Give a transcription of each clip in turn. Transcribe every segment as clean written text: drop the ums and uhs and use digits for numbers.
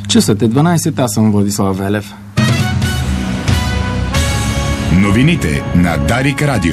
Часът е 12, аз съм Владислав Велев. Новините на Дарик Радио.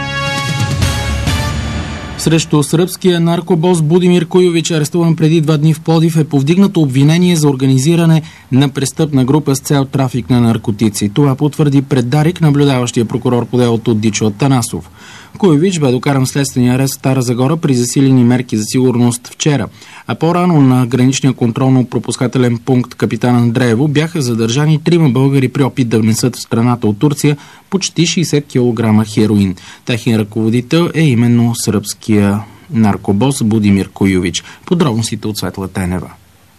Срещу сръбския наркобос Будимир Куйович, арестуван преди 2 дни в Пловдив, е повдигнато обвинение за организиране на престъпна група с цел трафик на наркотици. Това потвърди пред Дарик наблюдаващия прокурор по делото Дичо Атанасов. Куйович бе докаран следствения арест в Стара Загора при засилени мерки за сигурност вчера, а по-рано на граничния контролно-пропускателен пункт Капитан Андреево бяха задържани 3 българи при опит да внесат в страната от Турция почти 60 кг хероин. Техен ръководител е именно сръбския наркобос Будимир Куйович. Подробностите от Светла Тенева.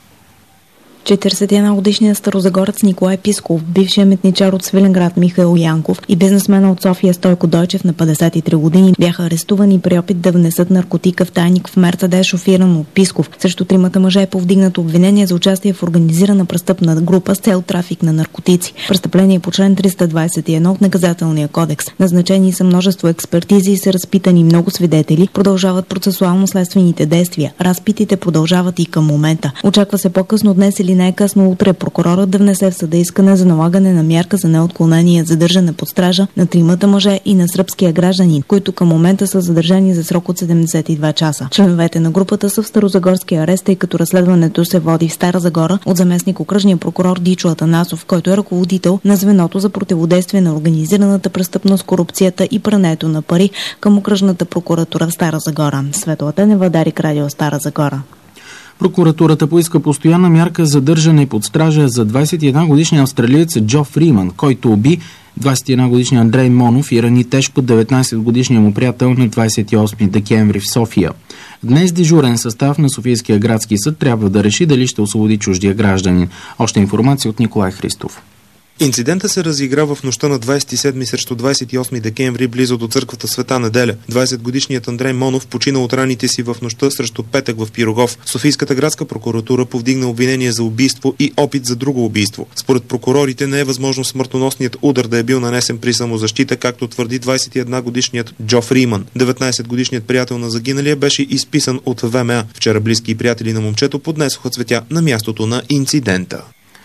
41-годишният старозагорец Николай Писков, бившият митничар от Свиленград Михаил Янков и бизнесмена от София Стойко Дойчев на 53 години бяха арестувани при опит да внесат наркотика в тайник в Мерцедес, шофиран от Писков. Срещу 3 мъже е повдигнато обвинение за участие в организирана престъпна група с цел трафик на наркотици. Престъпление по член 321 от Наказателния кодекс. Назначени са множество експертизи и са разпитани много свидетели. Продължават процесуално-следствените действия. Разпитите продължават и към момента. Очаква се по-късно днес или най-късно утре прокурорът да внесе в съда искане за налагане на мярка за неотклонение задържане под стража на 3 мъже и на сръбския гражданин, които към момента са задържани за срок от 72 часа. Членовете на групата са в старозагорския арест, тъй като разследването се води в Стара Загора от заместник окръжния прокурор Дичо Атанасов, който е ръководител на звеното за противодействие на организираната престъпност, корупцията и прането на пари към окръжната прокуратура в Стара Загора. Светла Тенева, Дарик Радио, Стара Загора. Прокуратурата поиска постоянна мярка за държане под стража за 21-годишния австралиец Джо Фриман, който уби 21-годишния Андрей Монов и рани тежко 19-годишния му приятел на 28 декември в София. Днес дежурен състав на Софийския градски съд трябва да реши дали ще освободи чуждия гражданин. Още информация от Николай Христов. Инцидентът се разигра в нощта на 27 срещу 28 декември близо до църквата Света неделя. 20-годишният Андрей Монов почина от раните си в нощта срещу петък в Пирогов. Софийската градска прокуратура повдигна обвинение за убийство и опит за друго убийство. Според прокурорите не е възможно смъртоносният удар да е бил нанесен при самозащита, както твърди 21-годишният Джо Фриман. 19-годишният приятел на загиналия беше изписан от ВМА. Вчера близки и приятели на момчето поднесоха цветя на мястото на инцидента.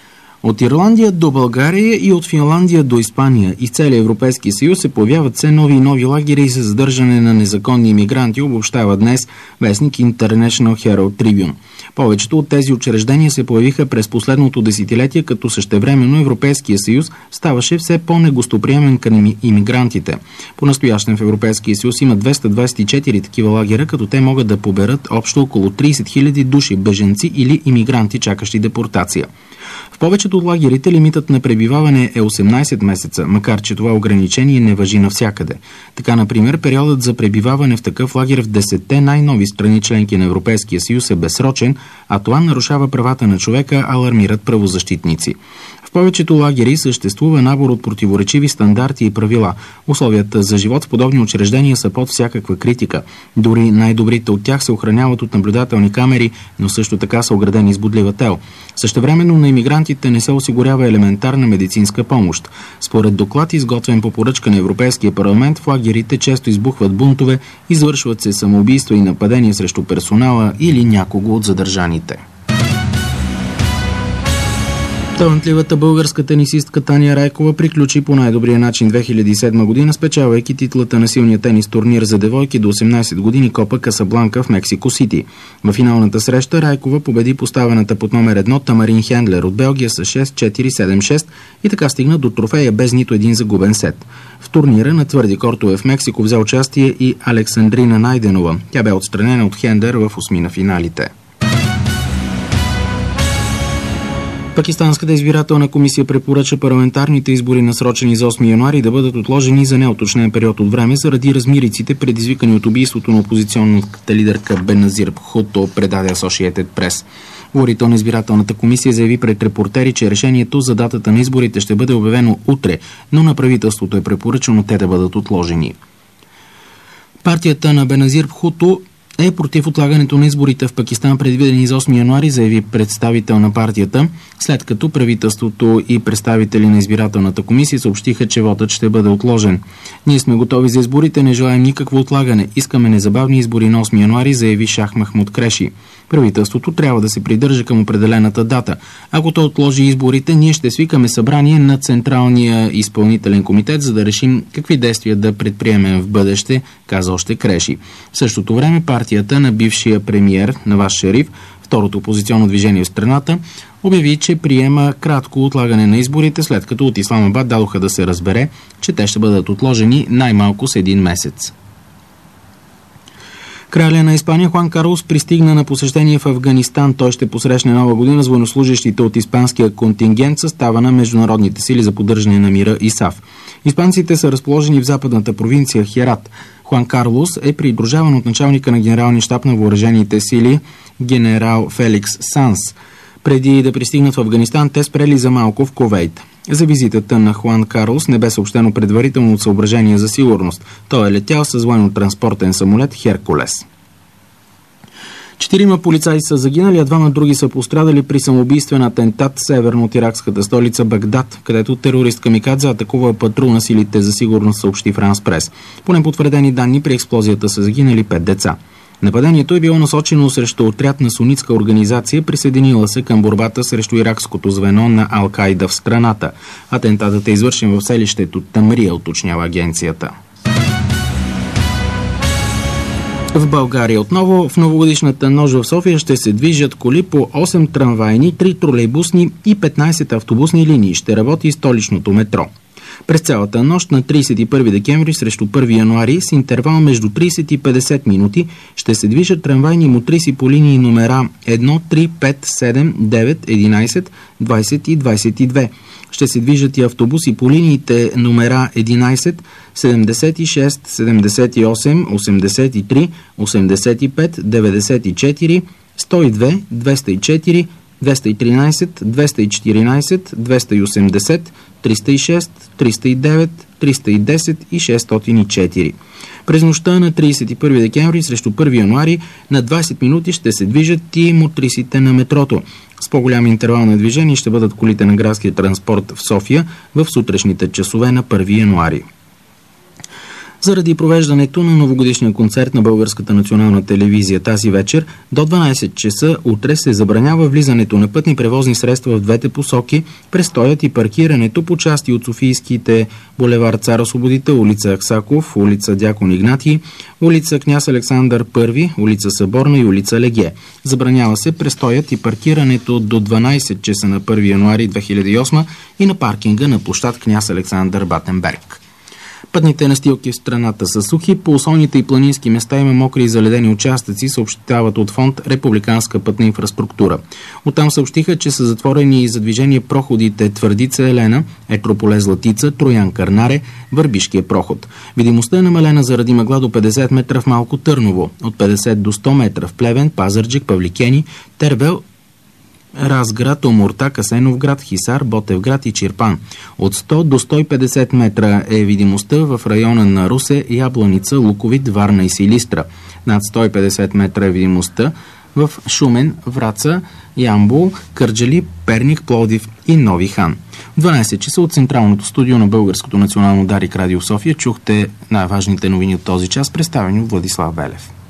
От Ирландия до България и от Финландия до Испания и целия Европейски съюз се появяват все нови и нови лагери за задържане на незаконни имигранти, обобщава днес вестник International Herald Tribune. Повечето от тези учреждения се появиха през последното десетилетие, като същевременно Европейския съюз ставаше все по-негостоприемен към имигрантите. По-настоящем в Европейския съюз има 224 такива лагера, като те могат да поберат общо около 30 000 души беженци или имигранти, чакащи депортация. В повечето от лагерите лимитът на пребиваване е 18 месеца, макар че това ограничение не важи навсякъде. Така, например, периодът за пребиваване в такъв лагер в 10-те най-нови страни членки на Европейския съюз е безсрочен, а това нарушава правата на човека, алармират правозащитници. В повечето лагери съществува набор от противоречиви стандарти и правила. Условията за живот в подобни учреждения са под всякаква критика. Дори най-добрите от тях се охраняват от наблюдателни камери, но също така са оградени с бодлива тел. Същевременно на имигрантите не се осигурява елементарна медицинска помощ. Според доклад, изготвен по поръчка на Европейския парламент, в лагерите често избухват бунтове, извършват се самоубийства и нападения срещу персонала или някого от задържаните. Талантливата българска тенисистка Таня Райкова приключи по най-добрия начин 2007 година, спечелвайки титлата на силния тенис турнир за девойки до 18 години Копа Касабланка в Мексико Сити. В финалната среща Райкова победи поставената под номер 1 Тамарин Хендлер от Белгия с 6-4-7-6 и така стигна до трофея без нито един загубен сет. В турнира на твърди кортове в Мексико взе участие и Александрина Найденова. Тя бе отстранена от Хендлер в осмина финалите. Пакистанската избирателна комисия препоръча парламентарните избори, насрочени за 8 януари, да бъдат отложени за неуточнен период от време заради размириците, предизвикани от убийството на опозиционната лидерка Беназир Бхутто, предаде Associated Press. Говорител на избирателната комисия заяви пред репортери, че решението за датата на изборите ще бъде обявено утре, но на правителството е препоръчано те да бъдат отложени. Партията на Беназир Бхутто е против отлагането на изборите в Пакистан, предвидени за 8 януари, заяви представител на партията, след като правителството и представители на избирателната комисия съобщиха, че вотът ще бъде отложен. Ние сме готови за изборите, не желаем никакво отлагане. Искаме незабавни избори на 8 януари, заяви Шах Махмуд Креши. Правителството трябва да се придържа към определената дата. Ако то отложи изборите, ние ще свикаме събрание на Централния изпълнителен комитет, за да решим какви действия да предприемем в бъдеще, каза още Креши. В същото време партията на бившия премиер Наваз Шериф, второто опозиционно движение в страната, обяви, че приема кратко отлагане на изборите, след като от Исламабад дадоха да се разбере, че те ще бъдат отложени най-малко с 1 месец. Краля на Испания Хуан Карлос пристигна на посещение в Афганистан. Той ще посрещне Нова година с военнослужащите от испанския контингент, състава на международните сили за поддържане на мира ИСАФ. Испанците са разположени в западната провинция Херат. Хуан Карлос е придружаван от началника на генералния щаб на въоръжените сили генерал Феликс Санс. Преди да пристигнат в Афганистан, те спрели за малко в Кувейт. За визитата на Хуан Карлос не бе съобщено предварително от съображения за сигурност. Той е летял с военно-транспортен самолет Херкулес. 4 полицаи са загинали, а 2 други са пострадали при самоубийствен атентат северно от иракската столица Багдад, където терорист камикадзе атакува патрул на силите за сигурност, съобщи Франс Прес. По непотвърдени данни при експлозията са загинали 5 деца. Нападението е било насочено срещу отряд на сунитска организация, присъединила се към борбата срещу иракското звено на Ал-Кайда в страната. Атентатът е извършен в селището Тамрия, уточнява агенцията. В България отново в новогодишната нощ в София ще се движат коли по 8 трамвайни, 3 тролейбусни и 15 автобусни линии. Ще работи и столичното метро. През цялата нощ на 31 декември срещу 1 януари с интервал между 30 и 50 минути ще се движат трамвайни мотриси по линии номера 1, 3, 5, 7, 9, 11, 20 и 22. Ще се движат и автобуси по линиите номера 11, 76, 78, 83, 85, 94, 102, 204, 213, 214, 280, 306, 309, 310 и 604. През нощта на 31 декември срещу 1 януари на 20 минути ще се движат и мотрисите на метрото. С по-голям интервал на движение ще бъдат колите на градския транспорт в София в сутрешните часове на 1 януари. Заради провеждането на новогодишния концерт на Българската национална телевизия тази вечер, до 12 часа утре се забранява влизането на пътни превозни средства в двете посоки, престоят и паркирането по части от софийските булевард Цар Освободител, улица Аксаков, улица Дякон Игнатий, улица Княз Александър I, улица Съборна и улица Легие. Забранява се престоят и паркирането до 12 часа на 1 януари 2008 и на паркинга на площад Княз Александър Батенберг. Пътните настилки в страната са сухи, по основните и планински места има мокри и заледени участъци, съобщават от фонд Републиканска пътна инфраструктура. Оттам съобщиха, че са затворени за движение проходите Твърдица Елена, Етрополе Златица, Троян Кърнаре, Върбишкия проход. Видимостта е намалена заради мъгла до 50 метра в Малко Търново, от 50 до 100 метра в Плевен, Пазарджик, Павликени, Тервел, Разград, Омуртак, Асеновград, Хисар, Ботевград и Чирпан. От 100 до 150 метра е видимостта в района на Русе, Ябланица, Луковит, Варна и Силистра. Над 150 метра е видимостта в Шумен, Враца, Ямбол, Кърджали, Перник, Пловдив и Нови хан. В 12 часа от централното студио на Българското национално Дарик Радио София чухте най-важните новини от този час, представени от Владислав Белев.